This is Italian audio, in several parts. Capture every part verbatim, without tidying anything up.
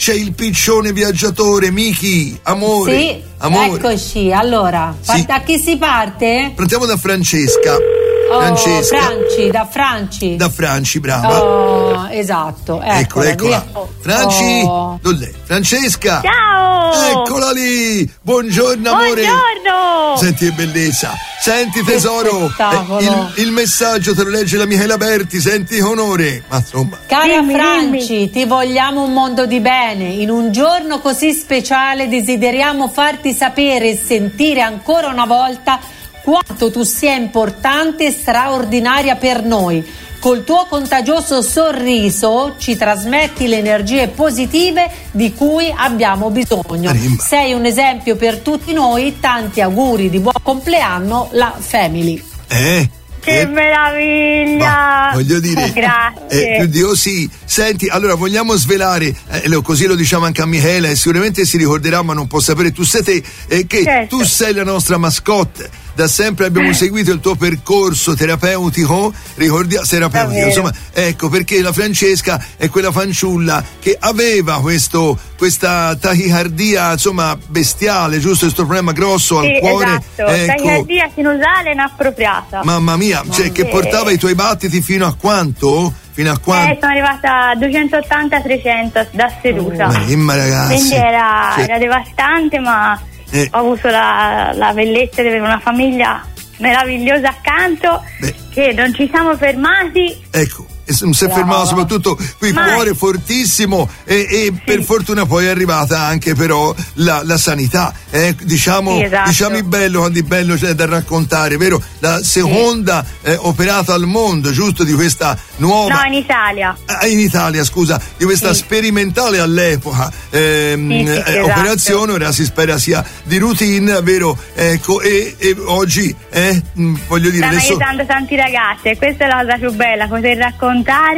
c'è il piccione viaggiatore, Miki, amore. Sì, amore. Eccoci, allora, Sì. da chi si parte? Partiamo da Francesca. Oh, Francesca. Franci, da Franci. Da Franci, brava. Oh, esatto, Eccola, eccola. via. Franci, Oh. dov'è? Francesca. Ciao! Eccola lì. Buongiorno, amore. Buongiorno! Senti che bellezza. Senti tesoro, spettacolo. eh, il, il messaggio te lo legge la Michela Berti, senti onore. Ma insomma. Cara Dimmi, Franci, dimmi. ti vogliamo un mondo di bene. In un giorno così speciale desideriamo farti sapere e sentire ancora una volta quanto tu sia importante e straordinaria per noi. Col tuo contagioso sorriso ci trasmetti le energie positive di cui abbiamo bisogno. Marimba. Sei un esempio per tutti noi. Tanti auguri di buon compleanno, la Family. Eh? Che Eh? meraviglia! Ma, voglio dire, Grazie. eh, più di così. Senti, allora vogliamo svelare, eh, lo- così lo diciamo anche a Michela e sicuramente si ricorderà, ma non può sapere tu sei te, eh, che Certo. tu sei la nostra mascotte. Da sempre abbiamo seguito il tuo percorso terapeutico, ricordiamo, terapeutico, Davvero. insomma, ecco, perché la Francesca è quella fanciulla che aveva questo, questa tachicardia, insomma, bestiale, giusto? Questo problema grosso al Sì, cuore. esatto. Ecco. Tachicardia sinusale inappropriata. Mamma mia, cioè, che Sì. portava i tuoi battiti fino a quanto? Fino a Eh, quanto? sono arrivata a duecentottanta trecento da seduta. Ma ragazzi. Quindi era, Cioè, era devastante, ma Eh. ho avuto la, la bellezza di avere una famiglia meravigliosa accanto, Beh. che non ci siamo fermati. ecco, e s- si è Brava. fermato soprattutto qui, Mai. cuore fortissimo e, e per fortuna poi è arrivata anche però la, la sanità, eh, diciamo, Sì, esatto. diciamo il bello quando il bello c'è da raccontare, vero? La seconda eh, operata al mondo, giusto, di questa nuova... No, in Italia. Ah, in Italia, scusa, di questa Sì. sperimentale all'epoca ehm, Sì, sì, eh, esatto. operazione, ora si spera sia di routine, vero? Ecco, e, e oggi, eh, mh, voglio dire, Stanno adesso... aiutando tanti ragazzi e questa è la cosa più bella, poter raccontare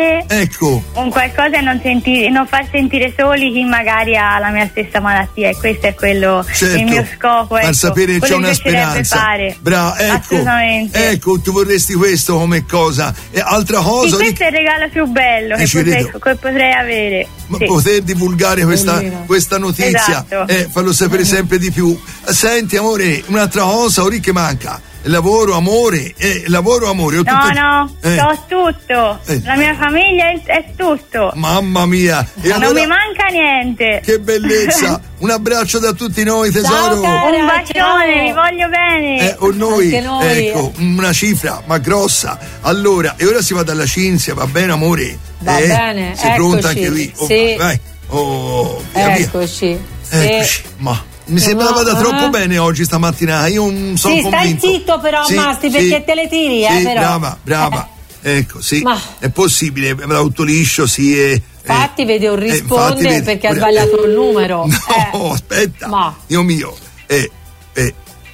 Ecco, un qualcosa e non, sentire, non far sentire soli chi magari ha la mia stessa malattia, e questo è quello certo, il mio scopo, far ecco, sapere che c'è quello una mi piacerebbe speranza. fare. Brava, ecco, Assolutamente. ecco, tu vorresti questo come cosa. E altra Sì, cosa, questo è il regalo più bello Eh, che ci potrei, credo. che potrei avere. ma Sì. poter divulgare questa, Bellina. questa notizia Esatto. e farlo sapere sempre di più. Senti, amore, un'altra cosa, ora che manca? Lavoro, amore, eh, lavoro, amore. ho No, tutto- no, eh, ho tutto. Eh. La mia famiglia è, è tutto. Mamma mia, e Non allora, mi manca niente. che bellezza! Un abbraccio da tutti noi, tesoro. Ciao, cara. Un bacione, Ciao. vi voglio bene. Eh, o noi, Anche noi. ecco, una cifra, ma grossa. Allora, e ora si va dalla Cinzia, va bene, amore? Va Eh? bene, Sei pronta eccoci, anche lì? Oh, sì. vai, vai. Oh, via, via. Eccoci. Eccoci, ma mi sembrava da no, troppo eh? bene oggi stamattina, io non sono Sì, stai convinto. zitto però, Masti, perché te le tiri, eh, sì, però. brava, brava. Ecco, sì, Ma- è possibile, tutto liscio, sì. E, Infatti eh, vede un eh, risponde infatti vede- perché ha ora- sbagliato il numero. No, Eh. aspetta, Ma. Dio mio. Eh, eh.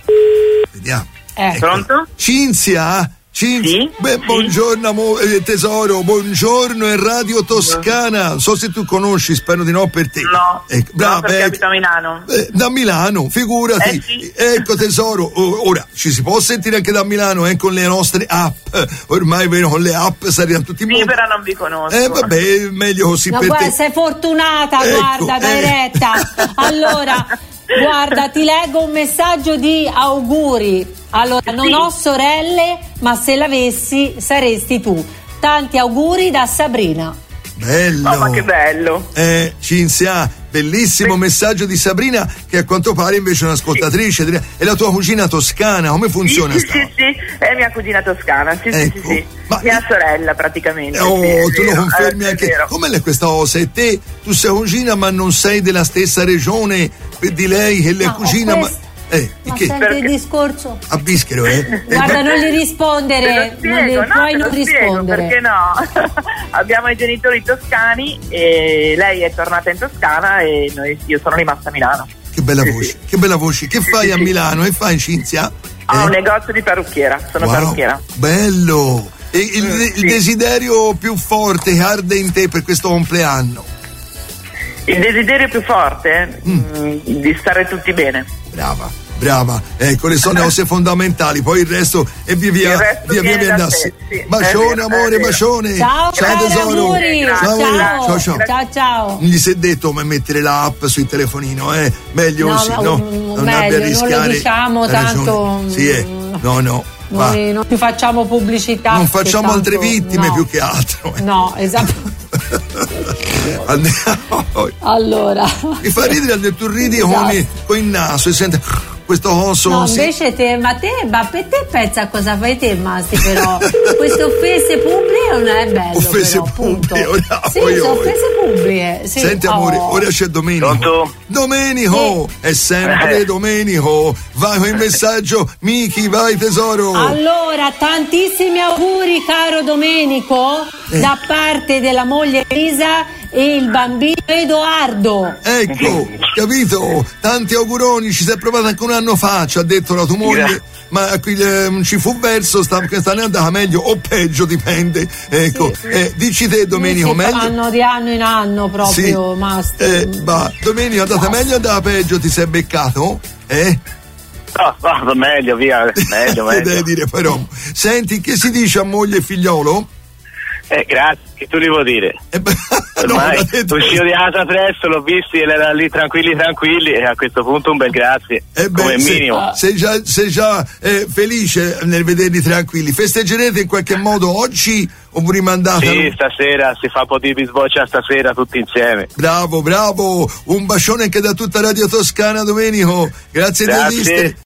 Vediamo. Ecco. Pronto? Cinzia? Cinzia? Sì, Beh, sì. buongiorno amo- eh, tesoro, buongiorno, è Radio Toscana. Non so se tu conosci, spero di no per te. No, Ecco, no, brava, perché ecco. abito a Milano. Eh, da Milano, figurati. Eh, sì. Ecco tesoro, o- ora ci si può sentire anche da Milano, eh, con le nostre app. Ormai vero, con le app saremo tutti Sì, mondo. però non vi conosco. Eh vabbè, meglio così No, per guarda, te. sei fortunata, Ecco, guarda, eh. Diretta. Allora, guarda, ti leggo un messaggio di auguri. Allora, non Sì. ho sorelle, ma se l'avessi saresti tu. Tanti auguri da Sabrina. Bello. Oh, ma che bello. Eh, Cinzia, bellissimo messaggio di Sabrina, che a quanto pare invece è un'ascoltatrice. È la tua cugina toscana, come funziona Sì, sta? sì, sì, sì, è mia cugina toscana, sì, Ecco. sì, sì, sì. Ma- Mia sorella praticamente. Oh, sì, è tu lo vero, confermi eh, è anche. vero. Com'è la- questa cosa? E te, tu sei cugina, ma non sei della stessa regione di lei che le No, cugina, ma. questo- Eh, di Ma che? senti il Perché? discorso? A Bischero, eh? Guarda, Eh, non gli Te lo rispondere, spiego, non gli no, puoi te lo non spiego, rispondere. perché no? Abbiamo i genitori toscani e lei è tornata in Toscana e noi- io sono rimasta a Milano. Che bella Sì, voce, sì. che bella voce. Che fai sì, a sì. Milano? Che fai, Cinzia? Ho Eh? un negozio di parrucchiera, sono Wow, parrucchiera. bello. E il, Mm, il sì. desiderio più forte che arde in te per questo compleanno? Il desiderio più forte Mm. mm, di stare tutti bene. Brava, brava, ecco, le sono le osse fondamentali, poi il resto e via via, Il resto via via viene via da andasse. te, sì, Bacione, è vero, amore, è vero. bacione. Ciao, ciao cari tesoro. auguri. Ciao, Ciao. ciao, ciao. Ciao, ciao. Non gli si è detto ma mettere l'app sul telefonino, eh? Meglio No, così, ma, no? um, Non meglio, abbia a non lo rischiare. diciamo, Hai ragione. tanto, Sì, eh. No, no. va. Noi non più facciamo pubblicità. Non perché facciamo tanto- altre vittime no. più che altro. eh. No, esatto. Andiamo. Allora. Mi fa ridere al tu ridi Esatto. con, con il naso e sente questo osso. No, sì. invece te, ma te, ma per te pensa cosa fai te, Masti, però. Queste offese pubbliche non è bello. Offese però, punto. pubbliche, ora, Sì, oi, sono oi. offese pubbliche. Sì. Senti amore, Oh. ora c'è Domenico. Pronto? Domenico, è sempre Eh. Domenico. Vai con il messaggio, Miki, vai tesoro. Allora, tantissimi auguri, caro Domenico, Eh. da parte della moglie Elisa e il bambino Edoardo. Ecco, capito? Tanti auguroni, ci sei provato anche un anno fa, ci ha detto la tua moglie. Grazie. Ma qui eh, ci fu verso, sta, che sta ne andata meglio o peggio, dipende. Ecco, Sì, sì. Eh, dici te Domenico, si meglio? fanno di anno in anno proprio, Sì. Masti. Eh, va, Domenico, è andata meglio o è andata peggio? Ti sei beccato? Eh? No, no, meglio, via, meglio, Che meglio. devi dire però. Senti, che si dice a moglie e figliolo? Eh, grazie, che tu li vuoi dire? Eh, beh, no, Ormai l'ha detto- uscivo di casa presto, l'ho visti ed erano lì tranquilli tranquilli e a questo punto un bel grazie, Eh beh, come se- minimo. sei già, sei già eh, felice nel vederli tranquilli. Festeggerete in qualche modo oggi o rimandate? Sì, stasera si fa un po' di bisboccia stasera tutti insieme. Bravo, bravo, un bacione anche da tutta Radio Toscana Domenico, grazie di Grazie. esistere.